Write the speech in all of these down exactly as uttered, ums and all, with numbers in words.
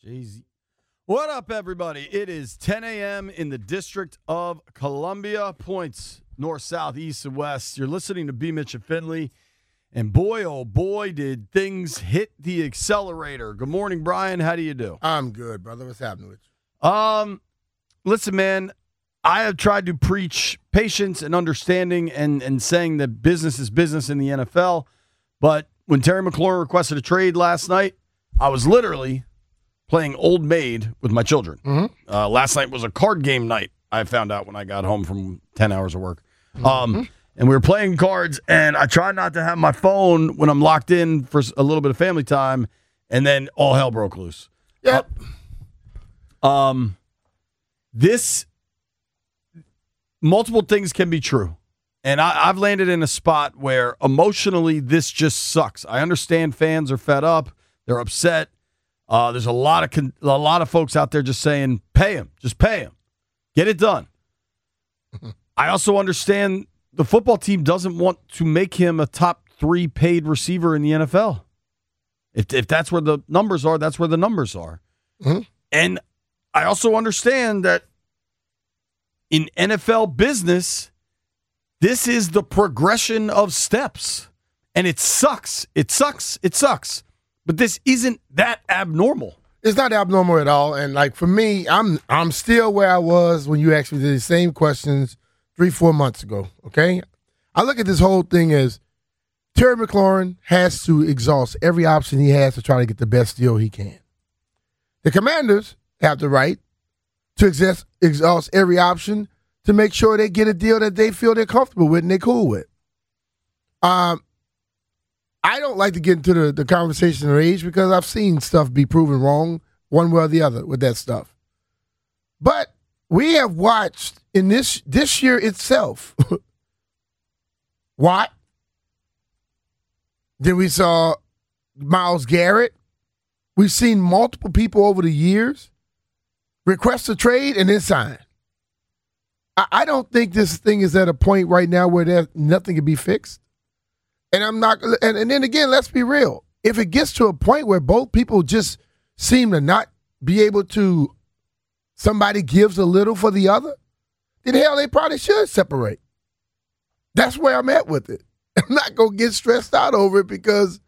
Jay-Z. What up, everybody? It is ten a.m. in the District of Columbia. Points north, south, east, and west. You're listening to B. Mitch and Finley. And boy, oh boy, did things hit the accelerator. Good morning, Brian. How do you do? I'm good, brother. What's happening with you? Um, listen, man, I have tried to preach patience and understanding and, and saying that business is business in the N F L. But when Terry McLaurin requested a trade last night, I was literally playing Old Maid with my children. Mm-hmm. Uh, last night was a card game night, I found out when I got home from ten hours of work. Mm-hmm. Um, and we were playing cards, and I try not to have my phone when I'm locked in for a little bit of family time, and then all hell broke loose. Yep. Uh, um, this, multiple things can be true. And I, I've landed in a spot where emotionally this just sucks. I understand fans are fed up. They're upset. Uh, there's a lot of con- a lot of folks out there just saying, pay him. Just pay him. Get it done. I also understand the football team doesn't want to make him a top three paid receiver in the N F L. If, if that's where the numbers are, that's where the numbers are. Mm-hmm. And I also understand that in N F L business, this is the progression of steps. And it sucks. It sucks. It sucks. But this isn't that abnormal. It's not abnormal at all. And like for me, I'm I'm still where I was when you asked me the same questions three, four months ago. Okay? I look at this whole thing as Terry McLaurin has to exhaust every option he has to try to get the best deal he can. The Commanders have the right to exhaust, exhaust every option to make sure they get a deal that they feel they're comfortable with and they're cool with. Um, I don't like to get into the, the conversation of age because I've seen stuff be proven wrong one way or the other with that stuff. But we have watched in this this year itself, Watt, then we saw Myles Garrett. We've seen multiple people over the years request a trade and then sign. I, I don't think this thing is at a point right now where there, nothing can be fixed. And I'm not, and, and then again, let's be real. If it gets to a point where both people just seem to not be able to, somebody gives a little for the other, then hell, they probably should separate. That's where I'm at with it. I'm not going to get stressed out over it because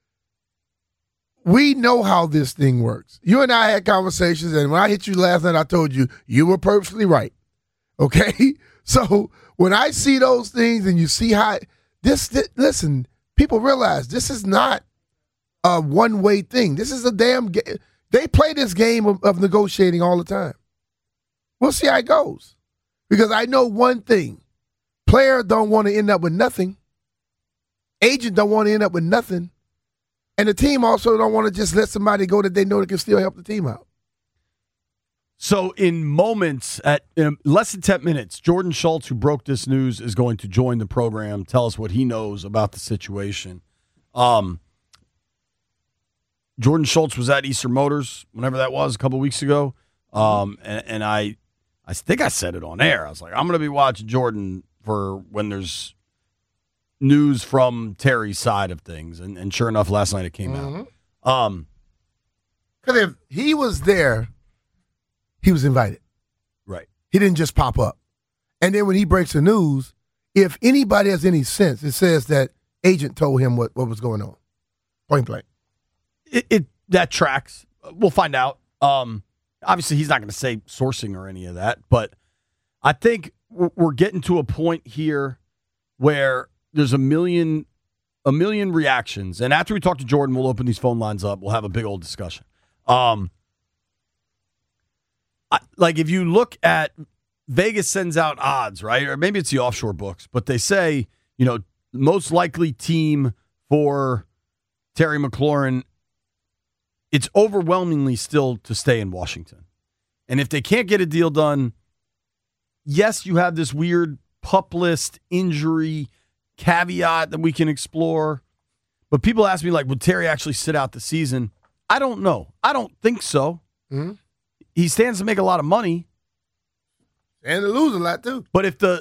we know how this thing works. You and I had conversations, and when I hit you last night, I told you, you were perfectly right. Okay? So when I see those things and you see how, This, this, listen, people realize this is not a one-way thing. This is a damn game. They play this game of, of negotiating all the time. We'll see how it goes. Because I know one thing. Player don't want to end up with nothing. Agent don't want to end up with nothing. And the team also don't want to just let somebody go that they know that can still help the team out. So in moments, at in less than ten minutes, Jordan Schultz, who broke this news, is going to join the program, tell us what he knows about the situation. Um, Jordan Schultz was at Eastern Motors, whenever that was, a couple weeks ago. Um, and, and I I think I said it on air. I was like, I'm going to be watching Jordan for when there's news from Terry's side of things. And, and sure enough, last night it came Mm-hmm. out. Um, Because if he was there, he was invited. Right. He didn't just pop up. And then when he breaks the news, if anybody has any sense, it says that agent told him what, what was going on. Point blank. It, it that tracks. We'll find out. Um, obviously, he's not going to say sourcing or any of that, but I think we're, we're getting to a point here where there's a million, a million reactions. And after we talk to Jordan, we'll open these phone lines up. We'll have a big old discussion. Um, I, like if you look at Vegas sends out odds, right? Or maybe it's the offshore books, but they say, you know, most likely team for Terry McLaurin, it's overwhelmingly still to stay in Washington. And if they can't get a deal done, yes, you have this weird pup list injury caveat that we can explore. But people ask me, like, would Terry actually sit out the season? I don't know. I don't think so. Mm-hmm. He stands to make a lot of money. And to lose a lot, too. But if the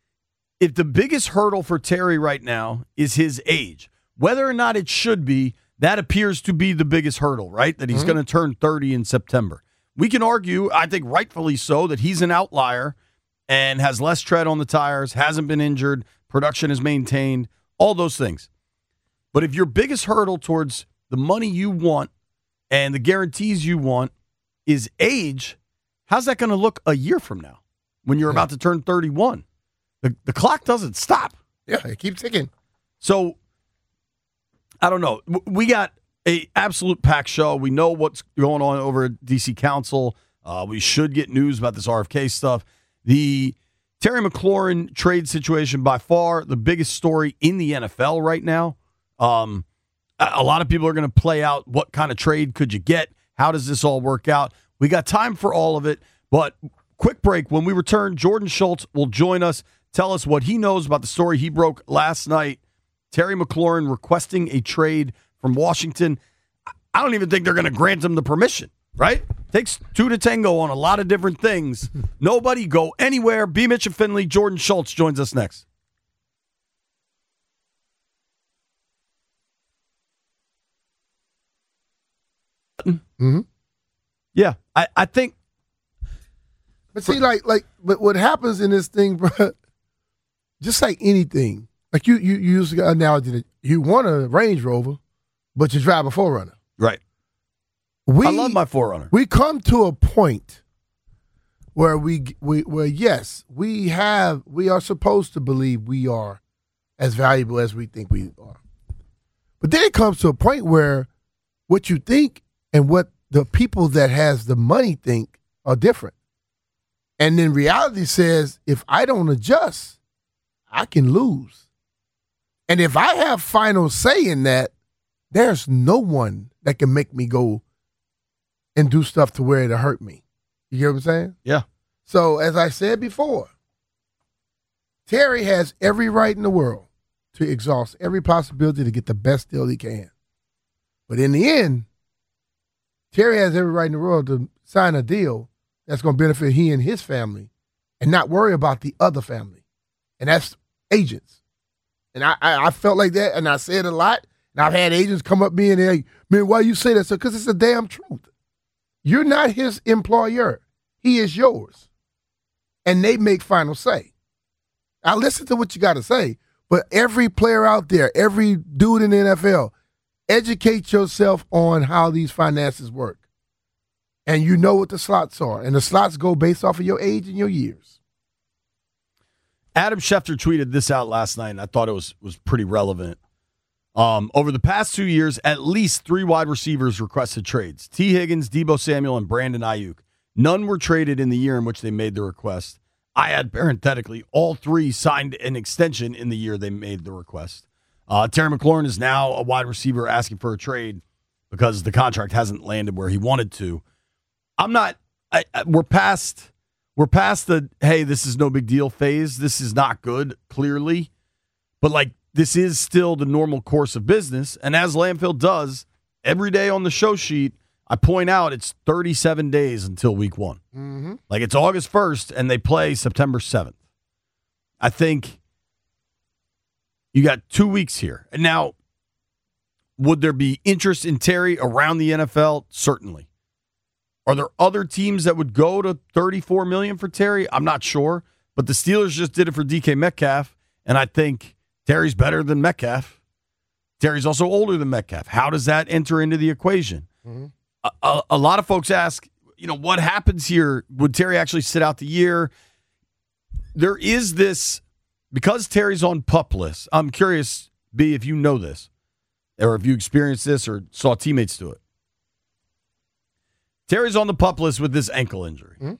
if the biggest hurdle for Terry right now is his age, whether or not it should be, that appears to be the biggest hurdle, right? That he's Mm-hmm. going to turn thirty in September. We can argue, I think rightfully so, that he's an outlier and has less tread on the tires, hasn't been injured, production is maintained, all those things. But if your biggest hurdle towards the money you want and the guarantees you want is age, how's that going to look a year from now when you're Yeah. about to turn thirty-one? The, the clock doesn't stop. Yeah, it keeps ticking. So, I don't know. W- We got a absolute packed show. We know what's going on over at D C Council. Uh, we should get news about this R F K stuff. The Terry McLaurin trade situation, by far the biggest story in the N F L right now. Um, a, a lot of people are going to play out what kind of trade could you get? How does this all work out? We got time for all of it, but quick break. When we return, Jordan Schultz will join us, tell us what he knows about the story he broke last night. Terry McLaurin requesting a trade from Washington. I don't even think they're going to grant him the permission, right? Takes two to tango on a lot of different things. Nobody go anywhere. B. Mitch and Finley. Jordan Schultz joins us next. Mm-hmm. Yeah, I, I think. But see, like, like, but what happens in this thing, bro? Just like anything, like you, you, you use the analogy that you want a Range Rover, but you drive a four runner. Right. We, I love my four runner. We come to a point where we, we, where yes, we have, we are supposed to believe we are as valuable as we think we are. But then it comes to a point where what you think and what the people that has the money think are different. And then reality says, if I don't adjust, I can lose. And if I have final say in that, there's no one that can make me go and do stuff to where it'll hurt me. You get what I'm saying? Yeah. So as I said before, Terry has every right in the world to exhaust every possibility to get the best deal he can. But in the end, Terry has every right in the world to sign a deal that's going to benefit he and his family and not worry about the other family. And that's agents. And I, I, I felt like that, and I said a lot. And I've had agents come up to me and they're like, man, why you say that? So, because it's the damn truth. You're not his employer. He is yours. And they make final say. I listen to what you got to say, but every player out there, every dude in the N F L, educate yourself on how these finances work. And you know what the slots are. And the slots go based off of your age and your years. Adam Schefter tweeted this out last night, and I thought it was, was pretty relevant. Um, over the past two years, at least three wide receivers requested trades. T. Higgins, Deebo Samuel, and Brandon Ayuk. None were traded in the year in which they made the request. I add parenthetically, all three signed an extension in the year they made the request. Uh, Terry McLaurin is now a wide receiver asking for a trade because the contract hasn't landed where he wanted to. I'm not. I, I, we're past. We're past the hey, this is no big deal phase. This is not good, clearly, but like this is still the normal course of business. And as Landfill does every day on the show sheet, I point out it's thirty-seven days until week one. Mm-hmm. Like it's August first, and they play September seventh. I think you got two weeks here. And now, would there be interest in Terry around the N F L? Certainly. Are there other teams that would go to thirty-four million dollars for Terry? I'm not sure. But the Steelers just did it for D K Metcalf, and I think Terry's better than Metcalf. Terry's also older than Metcalf. How does that enter into the equation? Mm-hmm. A, a, a lot of folks ask, you know, what happens here? Would Terry actually sit out the year? There is this, because Terry's on PUP list, I'm curious, B, if you know this, or if you experienced this or saw teammates do it. Terry's on the PUP list with this ankle injury. Mm-hmm.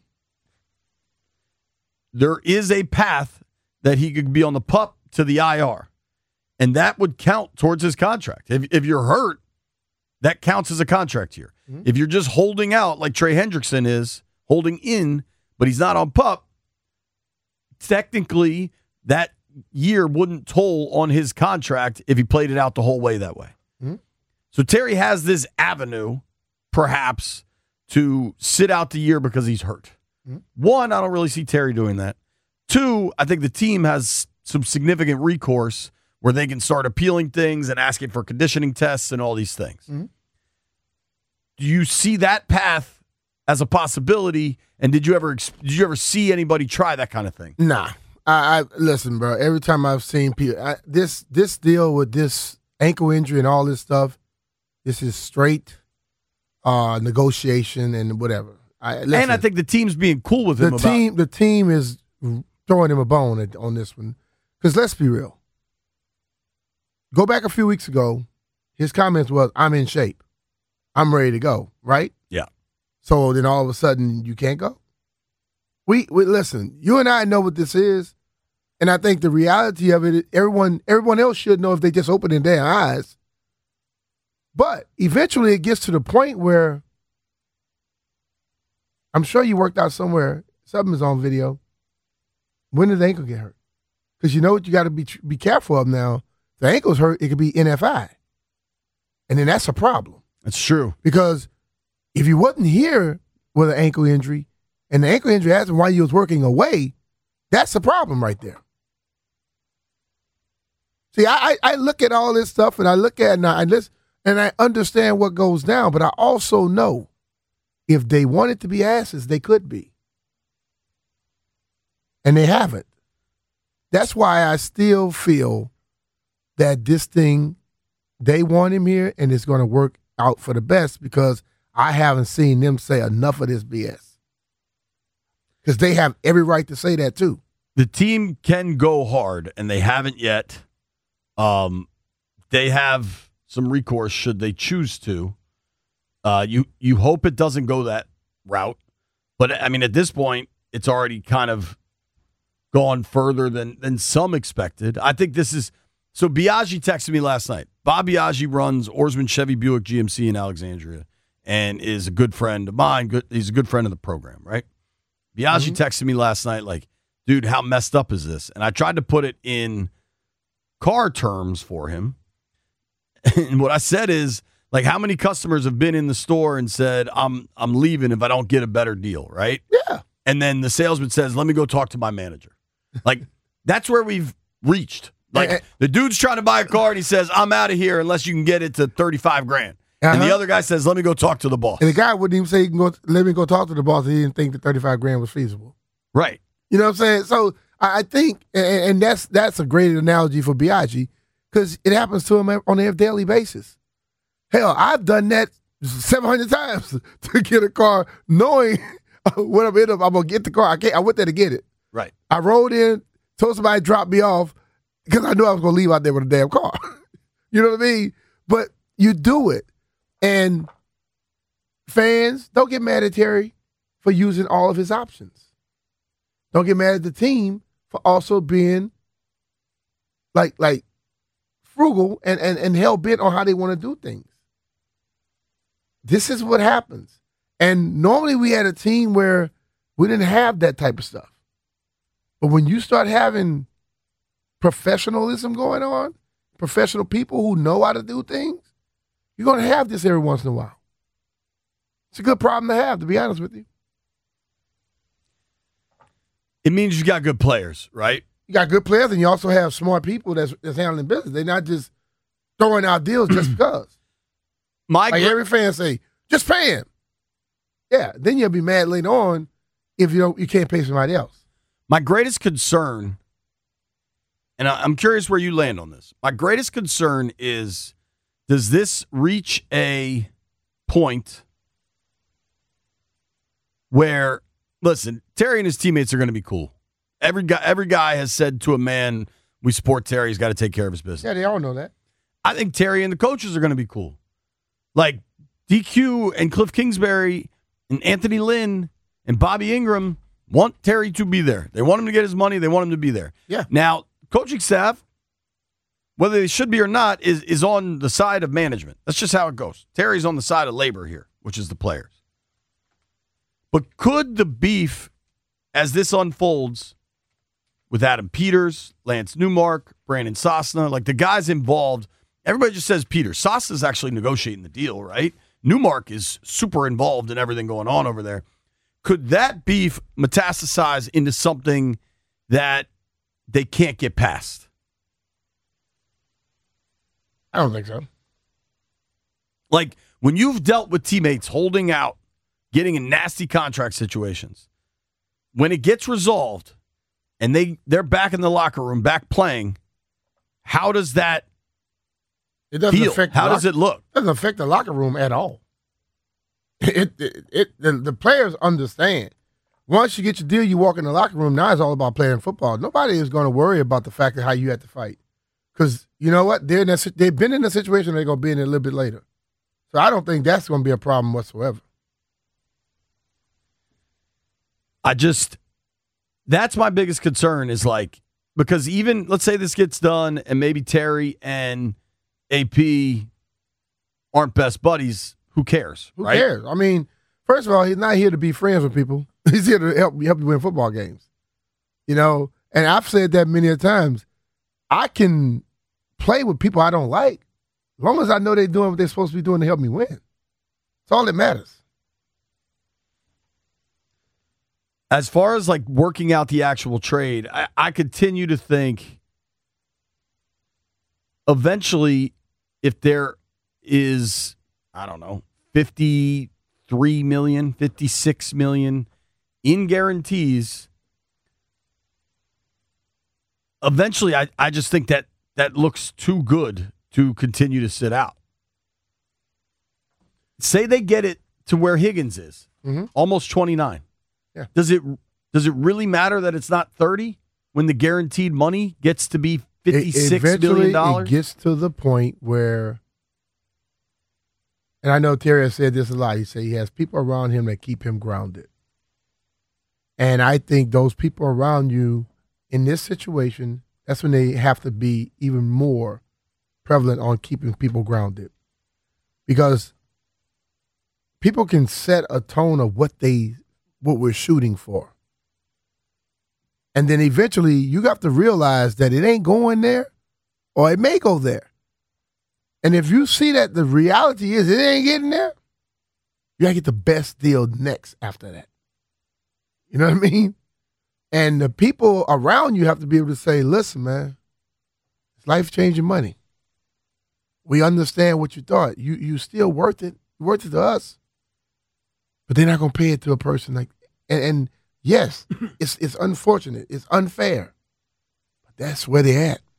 There is a path that he could be on the PUP to the I R, and that would count towards his contract. If, if you're hurt, that counts as a contract year. Mm-hmm. If you're just holding out like Trey Hendrickson is, holding in, but he's not on PUP, technically that year wouldn't toll on his contract if he played it out the whole way that way. Mm-hmm. So Terry has this avenue, perhaps, to sit out the year because he's hurt. Mm-hmm. One, I don't really see Terry doing that. Two, I think the team has some significant recourse where they can start appealing things and asking for conditioning tests and all these things. Mm-hmm. Do you see that path as a possibility? And did you ever did you ever see anybody try that kind of thing? Nah. I, I listen, bro. Every time I've seen people, I, this this deal with this ankle injury and all this stuff, this is straight uh, negotiation and whatever. I, listen, and I think the team's being cool with him. The about team, the team is throwing him a bone at, on this one. Because let's be real. Go back a few weeks ago, his comments was, "I'm in shape, I'm ready to go." Right? Yeah. So then all of a sudden you can't go. We, we listen. You and I know what this is, and I think the reality of it, everyone, everyone else should know if they just open their eyes. But eventually, it gets to the point where I'm sure you worked out somewhere. Something is on video. When did the ankle get hurt? Because you know what you got to be be careful of now. If the ankle's hurt, it could be N F I, and then that's a problem. That's true. Because if you wasn't here with an ankle injury, and the ankle injury happened while you was working away, that's the problem right there. See, I, I look at all this stuff, and I look at it now, and, listen, and I understand what goes down, but I also know if they wanted to be asses, they could be. And they haven't. That's why I still feel that this thing, they want him here, and it's going to work out for the best because I haven't seen them say enough of this B S. Because they have every right to say that too. The team can go hard, and they haven't yet. Um, they have some recourse should they choose to. Uh, you you hope it doesn't go that route, but I mean at this point, it's already kind of gone further than than some expected. I think this is so. Biaggi texted me last night. Bob Biaggi runs Oarsman Chevy Buick G M C in Alexandria, and is a good friend of mine. Good, he's a good friend of the program, right? Biaggi mm-hmm. texted me last night like, dude, how messed up is this? And I tried to put it in car terms for him. And what I said is, like, how many customers have been in the store and said, I'm I'm leaving if I don't get a better deal, right? Yeah. And then the salesman says, let me go talk to my manager. Like, that's where we've reached. Like, the dude's trying to buy a car and he says, I'm out of here unless you can get it to thirty-five grand. Uh-huh. And the other guy says, let me go talk to the boss. And the guy wouldn't even say, you can go, let me go talk to the boss. He didn't think the thirty-five grand was feasible. Right. You know what I'm saying? So I think, and, and that's that's a great analogy for Biaggi because it happens to him on a daily basis. Hell, I've done that seven hundred times to get a car knowing when I'm in, I'm going to get the car. I can't, I went there to get it. Right. I rode in, told somebody to drop me off because I knew I was going to leave out there with a damn car. You know what I mean? But you do it. And fans, don't get mad at Terry for using all of his options. Don't get mad at the team for also being like like frugal and, and, and hell-bent on how they want to do things. This is what happens. And normally we had a team where we didn't have that type of stuff. But when you start having professionalism going on, professional people who know how to do things, you're going to have this every once in a while. It's a good problem to have, to be honest with you. It means you got good players, right? You got good players, and you also have smart people that's, that's handling business. They're not just throwing out deals just because. My like gr- every fan say, just pay him. Yeah, then you'll be mad later on if you don't, you can't pay somebody else. My greatest concern, and I'm curious where you land on this. My greatest concern is, does this reach a point where, listen, Terry and his teammates are going to be cool. Every guy, every guy has said to a man, we support Terry. He's got to take care of his business. Yeah, they all know that. I think Terry and the coaches are going to be cool. Like D Q and Cliff Kingsbury and Anthony Lynn and Bobby Ingram want Terry to be there. They want him to get his money. They want him to be there. Yeah. Now, coaching staff, whether they should be or not, is, is on the side of management. That's just how it goes. Terry's on the side of labor here, which is the players. But could the beef, as this unfolds, with Adam Peters, Lance Newmark, Brandon Sosna, like the guys involved, everybody just says Peters. Sosna's actually negotiating the deal, right? Newmark is super involved in everything going on over there. Could that beef metastasize into something that they can't get past? I don't think so. Like, when you've dealt with teammates holding out, getting in nasty contract situations, when it gets resolved and they, they're back in the locker room, back playing, how does that it doesn't feel? affect How locker, does it look? It doesn't affect the locker room at all. It, it, it the, the players understand. Once you get your deal, you walk in the locker room, now it's all about playing football. Nobody is going to worry about the fact of how you had to fight. Because you know what? They're in that, they've been in a situation they're going to be in it a little bit later. So I don't think that's going to be a problem whatsoever. I just, that's my biggest concern is like, because even, let's say this gets done and maybe Terry and A P aren't best buddies, who cares? Who right? cares? I mean, first of all, he's not here to be friends with people. He's here to help, help you win football games. You know, and I've said that many a times. I can play with people I don't like as long as I know they're doing what they're supposed to be doing to help me win. That's all that matters. As far as like working out the actual trade, I, I continue to think eventually if there is, I don't know, fifty-three million, fifty-six million in guarantees, eventually I, I just think that that looks too good to continue to sit out. Say they get it to where Higgins is, mm-hmm. almost twenty-nine. Yeah. Does it does it really matter that it's not thirty when the guaranteed money gets to be fifty-six million dollars? It gets to the point where, and I know Terry has said this a lot, he said he has people around him that keep him grounded. And I think those people around you in this situation, that's when they have to be even more prevalent on keeping people grounded. Because people can set a tone of what they what we're shooting for. And then eventually you have to realize that it ain't going there or it may go there. And if you see that the reality is it ain't getting there, you gotta get the best deal next after that. You know what I mean? And the people around you have to be able to say, listen, man, it's life-changing money. We understand what you thought. You you still worth it. Worth it to us. But they're not going to pay it to a person like, and, and yes, it's it's unfortunate, it's unfair, but that's where they're at.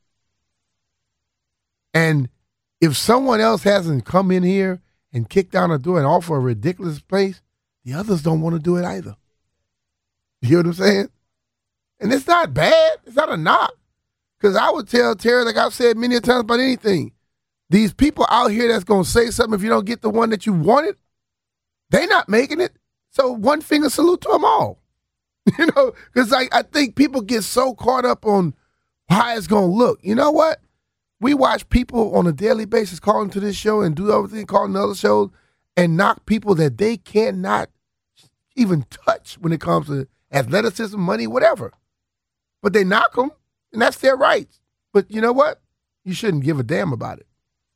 And if someone else hasn't come in here and kicked down a door and offer a ridiculous place, the others don't want to do it either. You hear what I'm saying? And it's not bad. It's not a knock. Because I would tell Terry, like I've said many times about anything, these people out here that's going to say something if you don't get the one that you wanted, they not making it. So one finger salute to them all. You know, because I, I think people get so caught up on how it's going to look. You know what? We watch people on a daily basis call into this show and do everything, call into other shows, and knock people that they cannot even touch when it comes to athleticism, money, whatever. But they knock them, and that's their rights. But you know what? You shouldn't give a damn about it.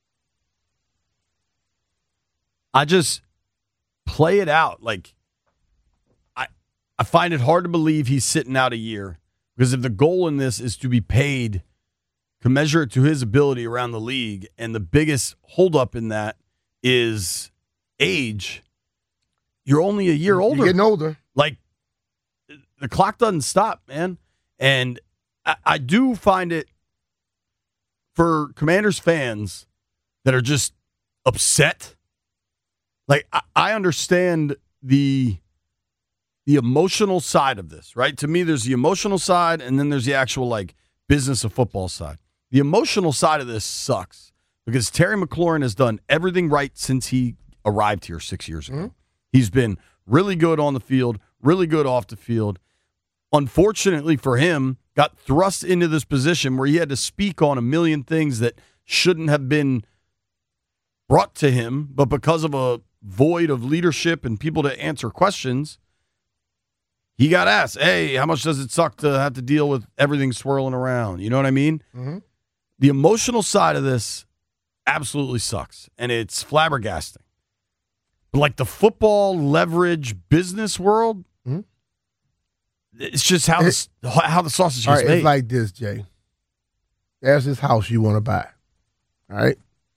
I just play it out. Like, I I find it hard to believe he's sitting out a year because if the goal in this is to be paid, commensurate to his ability around the league, and the biggest holdup in that is age, you're only a year older. You're getting older. Like, the clock doesn't stop, man. And I, I do find it for Commanders fans that are just upset. Like, I, I understand the the emotional side of this, right? To me, there's the emotional side, and then there's the actual, like, business of football side. The emotional side of this sucks because Terry McLaurin has done everything right since he arrived here six years ago. Mm-hmm. He's been really good on the field, really good off the field. Unfortunately for him, got thrust into this position where he had to speak on a million things that shouldn't have been brought to him, but because of a void of leadership and people to answer questions, he got asked, hey, how much does it suck to have to deal with everything swirling around? You know what I mean? Mm-hmm. The emotional side of this absolutely sucks, and it's flabbergasting. But like the football leverage business world, mm-hmm. it's just how, it, the, how the sausage is right, made. It's like this, Jay. There's this house you want to buy, all right?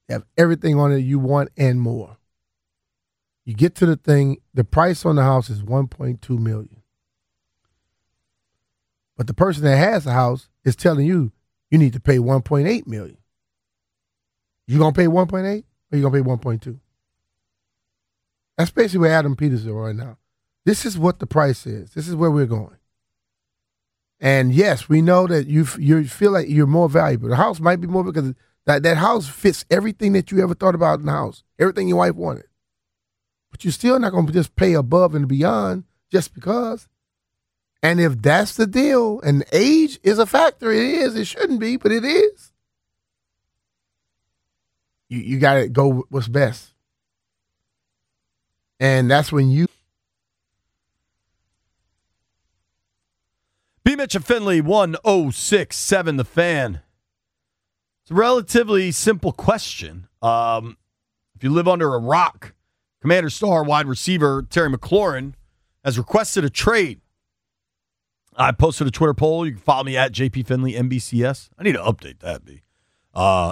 They have everything on it you want and more. You get to the thing, the price on the house is one point two million dollars. But the person that has the house is telling you you need to pay one point eight million dollars. You going to pay one point eight or you going to pay one point two? That's basically where Adam Peters is right now. This is what the price is. This is where we're going. And yes, we know that you you feel like you're more valuable. The house might be more because that, that house fits everything that you ever thought about in the house, everything your wife wanted. But you're still not going to just pay above and beyond just because. And if that's the deal, and age is a factor, it is. It shouldn't be, but it is. You you got to go with what's best. And that's when you. B. Mitch and Finley, one oh six point seven The Fan. It's a relatively simple question. Um, if you live under a rock, Commander star wide receiver Terry McLaurin has requested a trade. I posted a Twitter poll. You can follow me at J P Finley N B C S. I need to update that, B. Uh,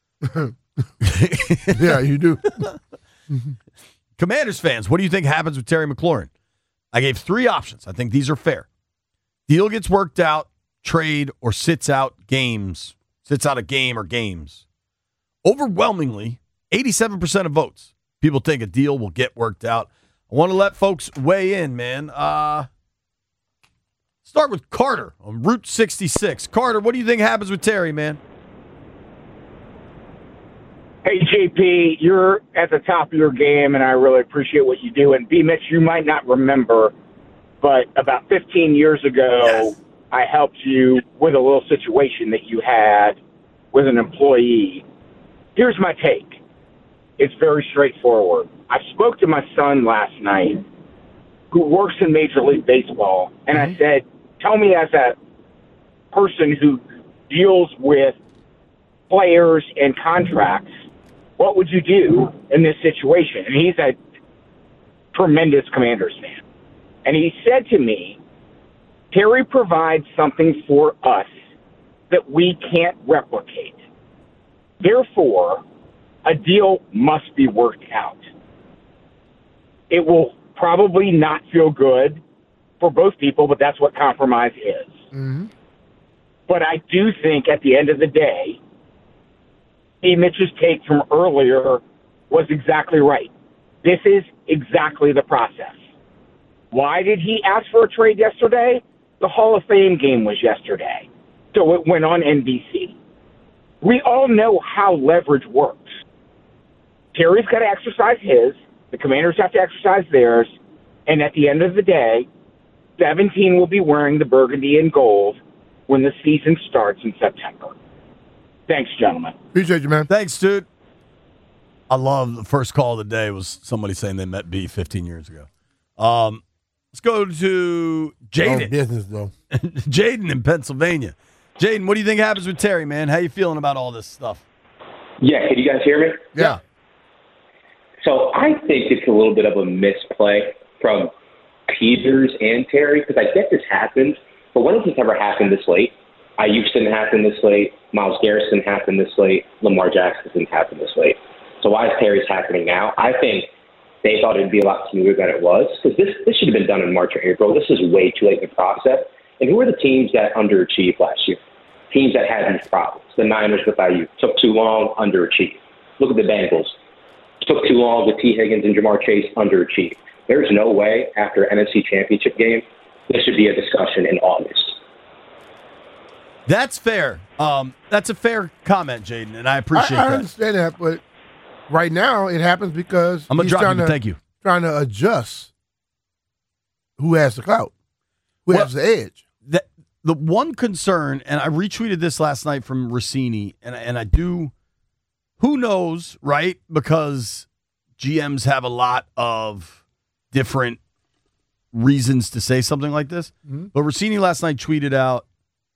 yeah, you do. Commanders fans, what do you think happens with Terry McLaurin? I gave three options. I think these are fair. Deal gets worked out, trade, or sits out games. Sits out a game or games. Overwhelmingly, eighty-seven percent of votes. People think a deal will get worked out. I want to let folks weigh in, man. Uh, start with Carter on Route sixty-six. Carter, what do you think happens with Terry, man? Hey, J P, you're at the top of your game, and I really appreciate what you do. And B. Mitch, you might not remember, but about fifteen years ago, yes. I helped you with a little situation that you had with an employee. Here's my take. It's very straightforward. I spoke to my son last night, who works in Major League Baseball, and mm-hmm. I said, tell me as a person who deals with players and contracts, what would you do in this situation? And he's a tremendous Commanders fan. And he said to me, Terry provides something for us that we can't replicate. Therefore, a deal must be worked out. It will probably not feel good for both people, but that's what compromise is. Mm-hmm. But I do think at the end of the day, A. Mitch's take from earlier was exactly right. This is exactly the process. Why did he ask for a trade yesterday? The Hall of Fame game was yesterday, so it went on N B C. We all know how leverage works. Terry's got to exercise his, the Commanders have to exercise theirs, and at the end of the day, seventeen will be wearing the burgundy and gold when the season starts in September. Thanks, gentlemen. Appreciate you, man. Thanks, dude. I love the first call of the day was somebody saying they met B fifteen years ago. Um, let's go to Jaden. Oh, business, though. Jaden in Pennsylvania. Jaden, what do you think happens with Terry, man? How you feeling about all this stuff? Yeah, can you guys hear me? Yeah. So I think it's a little bit of a misplay from Peters and Terry, because I get this happens, but when has this ever happened this late? Ayuk didn't happen this late. Myles Garrett didn't happen this late. Lamar Jackson didn't happen this late. So why is Terry's happening now? I think they thought it would be a lot smoother than it was, because this, this should have been done in March or April. This is way too late in the process. And who are the teams that underachieved last year? Teams that had these problems. The Niners with Ayuk took too long, underachieved. Look at the Bengals. Took too long with T. Higgins and Jamar Chase, underachieved. There's no way after an N F C Championship game this should be a discussion in August. That's fair. Um, that's a fair comment, Jaden, and I appreciate I, I that. I understand that, but right now it happens because I'm gonna he's drop trying you. to, Thank you. Trying to adjust who has the clout, who well, has the edge. The, the one concern, and I retweeted this last night from Rossini, and, and I do, who knows, right? Because G Ms have a lot of different reasons to say something like this. Mm-hmm. But Rossini last night tweeted out,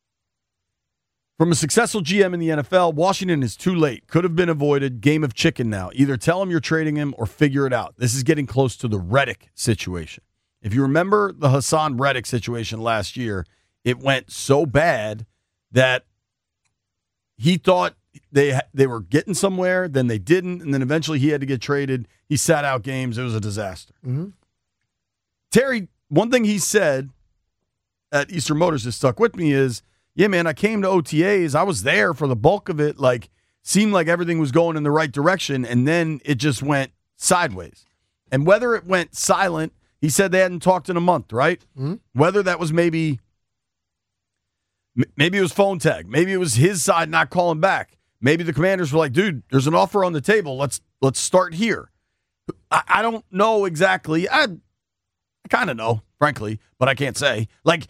from a successful G M in the N F L, Washington is too late. Could have been avoided. Game of chicken now. Either tell him you're trading him or figure it out. This is getting close to the Reddick situation. If you remember the Hassan Reddick situation last year, it went so bad that he thought they they were getting somewhere, then they didn't, and then eventually he had to get traded. He sat out games. It was a disaster. Mm-hmm. Terry, one thing he said at Eastern Motors that stuck with me is, yeah, man, I came to O T As. I was there for the bulk of it. Like, seemed like everything was going in the right direction, and then it just went sideways. And whether it went silent, he said they hadn't talked in a month, right? Mm-hmm. Whether that was maybe, maybe it was phone tag. Maybe it was his side not calling back. Maybe the Commanders were like, dude, there's an offer on the table. Let's let's start here. I, I don't know exactly. I, I kind of know, frankly, but I can't say. Like,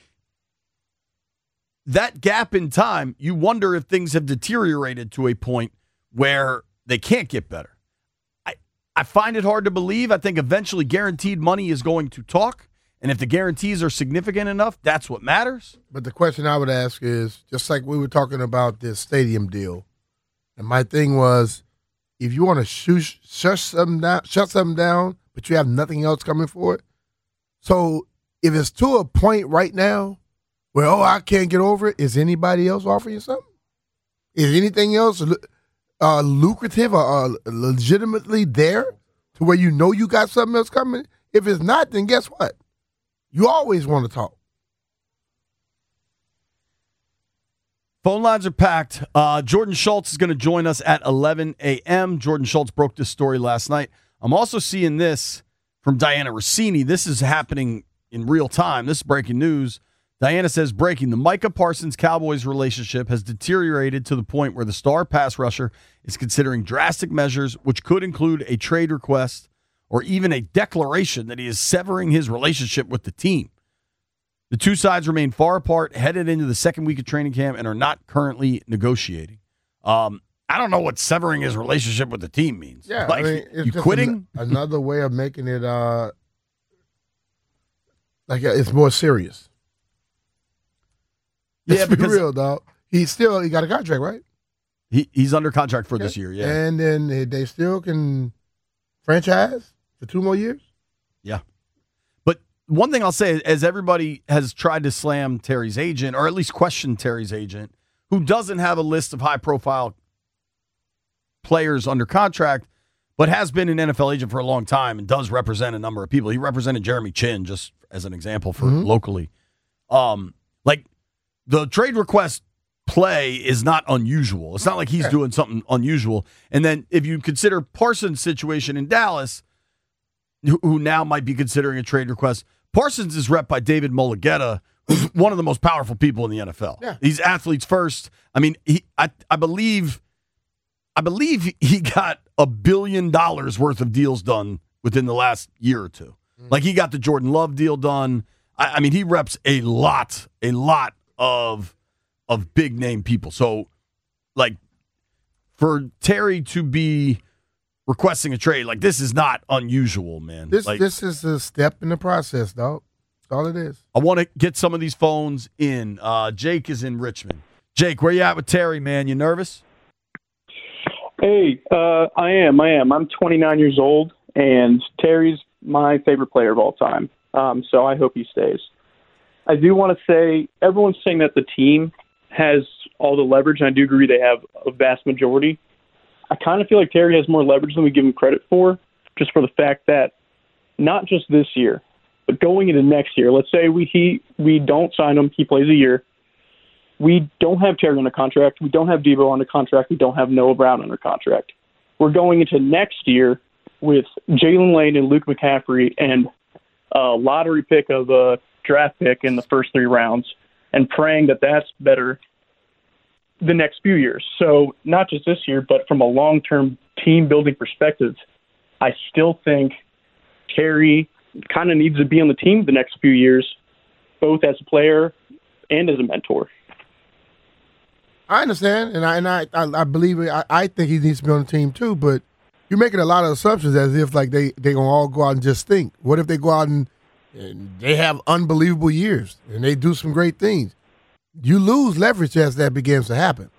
that gap in time, you wonder if things have deteriorated to a point where they can't get better. I, I find it hard to believe. I think eventually guaranteed money is going to talk, and if the guarantees are significant enough, that's what matters. But the question I would ask is, just like we were talking about this stadium deal, and my thing was, if you want to shut, shut something down, shut something down, but you have nothing else coming for it, so if it's to a point right now where, oh, I can't get over it, is anybody else offering you something? Is anything else uh, lucrative or uh, legitimately there to where you know you got something else coming? If it's not, then guess what? You always want to talk. Phone lines are packed. Uh, Jordan Schultz is going to join us at eleven a.m. Jordan Schultz broke this story last night. I'm also seeing this from Diana Rossini. This is happening in real time. This is breaking news. Diana says, breaking, the Micah Parsons-Cowboys relationship has deteriorated to the point where the star pass rusher is considering drastic measures, which could include a trade request or even a declaration that he is severing his relationship with the team. The two sides remain far apart, headed into the second week of training camp, and are not currently negotiating. Um, I don't know what severing his relationship with the team means. Yeah, like, I mean, it's you just quitting? An- another way of making it uh, like it's more serious. Let's Yeah, be because real, dog. He's still he got a contract, right? he, he's under contract for Okay. this year. Yeah, And then they- they still can franchise for two more years. yeah. But one thing I'll say, as everybody has tried to slam Terry's agent, or at least question Terry's agent, who doesn't have a list of high-profile players under contract, but has been an N F L agent for a long time and does represent a number of people. He represented Jeremy Chin, just as an example, for Mhm. locally. Um, like, the trade request play is not unusual. It's not like he's Yeah. doing something unusual. And then if you consider Parsons' situation in Dallas, who, who now might be considering a trade request, Parsons is rep by David Mulligetta, who's one of the most powerful people in the N F L. Yeah. He's athletes first. I mean, he, I, I believe, I believe he got a billion dollars worth of deals done within the last year or two. Mm. Like, he got the Jordan Love deal done. I, I mean, he reps a lot, a lot of of big name people. So, like, for Terry to be requesting a trade, like, this is not unusual, man. This like, this is a step in the process, dog. That's all it is. I want to get some of these phones in. Uh, Jake is in Richmond. Jake, where you at with Terry, man? You nervous? Hey, uh, I am. I am. I'm twenty-nine years old, and Terry's my favorite player of all time. Um, so I hope he stays. I do want to say everyone's saying that the team has all the leverage, and I do agree they have a vast majority. I kind of feel like Terry has more leverage than we give him credit for, just for the fact that not just this year, but going into next year, let's say we he we don't sign him, he plays a year. We don't have Terry under contract. We don't have Debo under contract. We don't have Noah Brown under contract. We're going into next year with Jalen Lane and Luke McCaffrey and a lottery pick of a draft pick in the first three rounds and praying that that's better the next few years. So not just this year, but from a long-term team-building perspective, I still think Terry kind of needs to be on the team the next few years, both as a player and as a mentor. I understand, and I and I I, I believe it. I, I think he needs to be on the team too. But you're making a lot of assumptions as if like they they gonna all go out and just think. What if they go out and, and they have unbelievable years and they do some great things? You lose leverage as that begins to happen.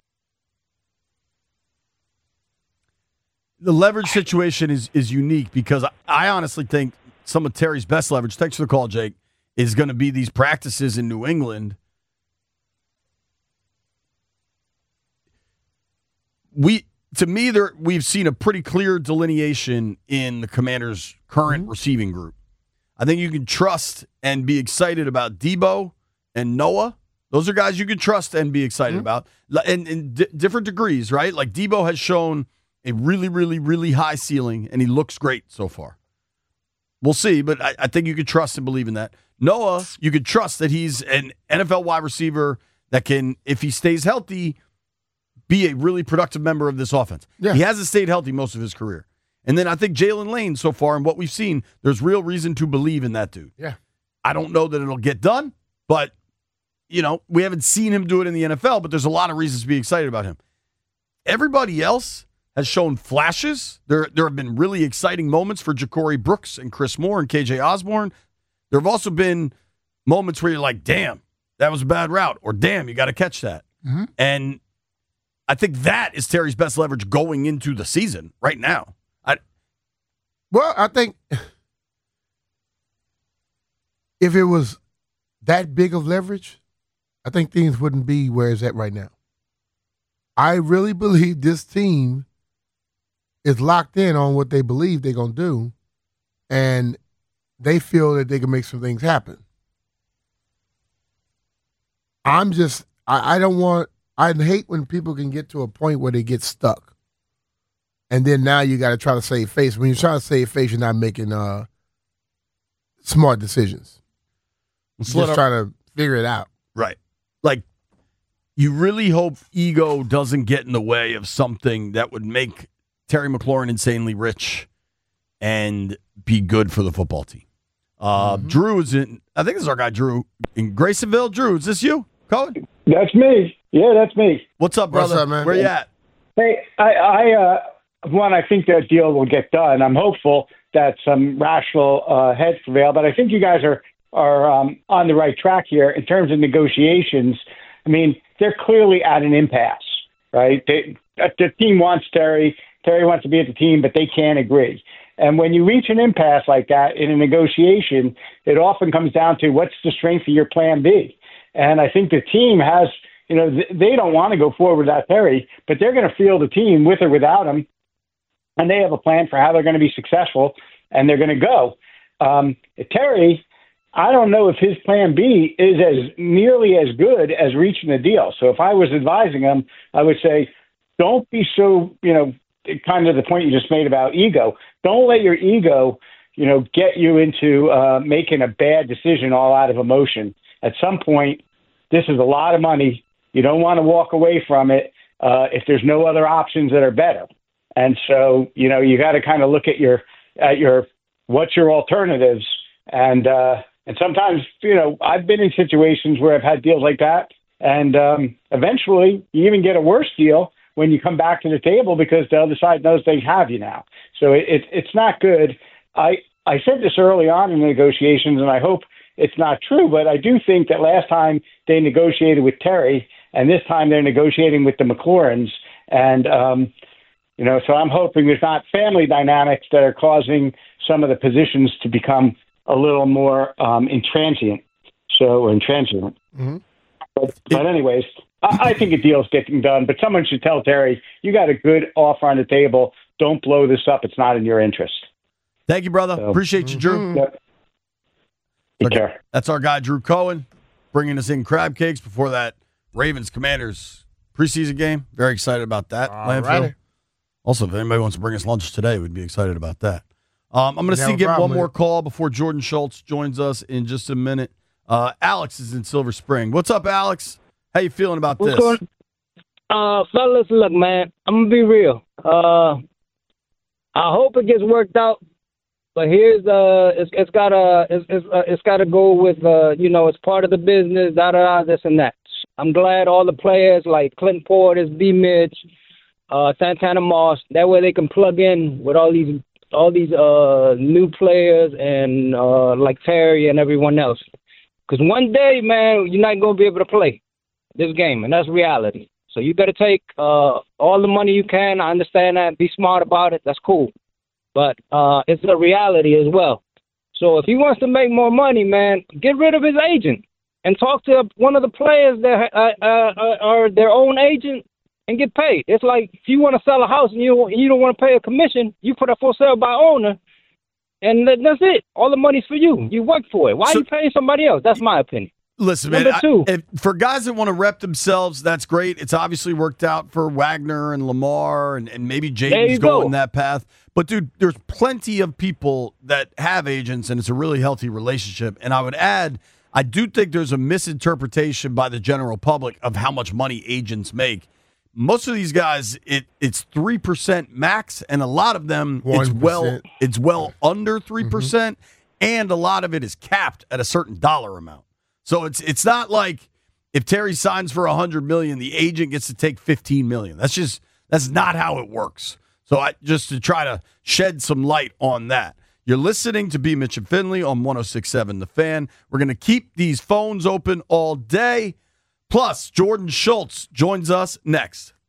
The leverage situation is is unique because I, I honestly think some of Terry's best leverage, thanks for the call, Jake, is going to be these practices in New England. we to me there we've seen a pretty clear delineation in the Commanders' current mm-hmm. receiving group. I think you can trust and be excited about Debo and Noah. Those are guys you can trust and be excited mm-hmm. about, and in d- different degrees, right? Like Debo has shown a really, really, really high ceiling, and he looks great so far. We'll see, but I, I think you can trust and believe in that. Noah, you can trust that he's an N F L wide receiver that can, if he stays healthy, be a really productive member of this offense. Yeah. He hasn't stayed healthy most of his career. And then I think Jalen Lane, so far, and what we've seen, there's real reason to believe in that dude. Yeah. I don't know that it'll get done, but, you know, we haven't seen him do it in the N F L, but there's a lot of reasons to be excited about him. Everybody else has shown flashes. There, there have been really exciting moments for Ja'Cory Brooks and Chris Moore and K J Osborne. There have also been moments where you're like, damn, that was a bad route, or damn, you got to catch that. Mm-hmm. And I think that is Terry's best leverage going into the season right now. I, well, I think if it was that big of leverage, I think things wouldn't be where it's at right now. I really believe this team is locked in on what they believe they're going to do, and they feel that they can make some things happen. I'm just, I, I don't want, I hate when people can get to a point where they get stuck. And then now you got to try to save face. When you're trying to save face, you're not making uh, smart decisions. You're just trying to figure it out. Right. Like, you really hope ego doesn't get in the way of something that would make Terry McLaurin insanely rich and be good for the football team. Uh, mm-hmm. Drew is in, I think this is our guy, Drew, in Graysonville. Drew, is this you, Cohen? That's me. Yeah, that's me. What's up, brother? What's up, man? Where you at? Hey, I, I uh, one, I think that deal will get done. I'm hopeful that some rational uh, heads prevail, but I think you guys are, are um, on the right track here in terms of negotiations. I mean, they're clearly at an impasse, right? They, the team wants Terry. Terry wants to be at the team, but they can't agree. And when you reach an impasse like that in a negotiation, it often comes down to what's the strength of your plan B. And I think the team has, you know, th- they don't want to go forward without Terry, but they're going to field the team with or without him. And they have a plan for how they're going to be successful, and they're going to go. Um, Terry, I don't know if his plan B is as nearly as good as reaching a deal. So if I was advising him, I would say, don't be so, you know, kind of the point you just made about ego. Don't let your ego, you know, get you into uh, making a bad decision all out of emotion. At some point, this is a lot of money. You don't want to walk away from it uh, if there's no other options that are better. And so, you know, you got to kind of look at your, at your, what's your alternatives. And, uh, and sometimes, you know, I've been in situations where I've had deals like that. And um, eventually you even get a worse deal when you come back to the table because the other side knows they have you now. So it, it, it's not good. I, I said this early on in the negotiations, and I hope it's not true, but I do think that last time they negotiated with Terry, and this time they're negotiating with the McLaurins. And, um, you know, so I'm hoping there's not family dynamics that are causing some of the positions to become a little more um, intransient. So, or intransient. Mm-hmm. But, but anyways, I, I think a deal's getting done, but someone should tell Terry, you got a good offer on the table. Don't blow this up. It's not in your interest. Thank you, brother. So, Appreciate you, Drew. Mm-hmm. Yep. Take care. That's our guy, Drew Cohen, bringing us in crab cakes before that Ravens Commanders preseason game. Very excited about that. Landfill. Also, if anybody wants to bring us lunch today, we'd be excited about that. Um, I'm going to see get one more call before Jordan Schultz joins us in just a minute. Uh, Alex is in Silver Spring. What's up, Alex? How you feeling about What's this? Going, uh, fellas, look, man, I'm going to be real. Uh, I hope it gets worked out. But here's uh, it's it's gotta it's it's, uh, it's gotta go with uh, you know, it's part of the business, da da da, this and that. I'm glad all the players like Clinton Portis, B. Mitch, uh, Santana Moss, that way they can plug in with all these all these uh new players and uh like Terry and everyone else. Because one day, man, you're not gonna be able to play this game, and that's reality. So you better take uh all the money you can. I understand that. Be smart about it. That's cool. But uh, it's a reality as well. So if he wants to make more money, man, get rid of his agent and talk to one of the players that uh, uh, are their own agent and get paid. It's like if you want to sell a house and you you don't want to pay a commission, you put it for sale by owner, and that's it. All the money's for you. You work for it. Why so, are you paying somebody else? That's my opinion. Listen, man, I, if, for guys that want to rep themselves, that's great. It's obviously worked out for Wagner and Lamar, and, and maybe Jaden's going go. that path. But, dude, there's plenty of people that have agents, and it's a really healthy relationship. And I would add, I do think there's a misinterpretation by the general public of how much money agents make. Most of these guys, it it's three percent max, and a lot of them, one percent. it's well it's well under three percent, mm-hmm. and a lot of it is capped at a certain dollar amount. So it's it's not like if Terry signs for one hundred million dollars, the agent gets to take fifteen million dollars. That's just that's not how it works. So I just to try to shed some light on that. You're listening to B. Mitch and Finley on one oh six point seven The Fan. We're going to keep these phones open all day. Plus, Jordan Schultz joins us next.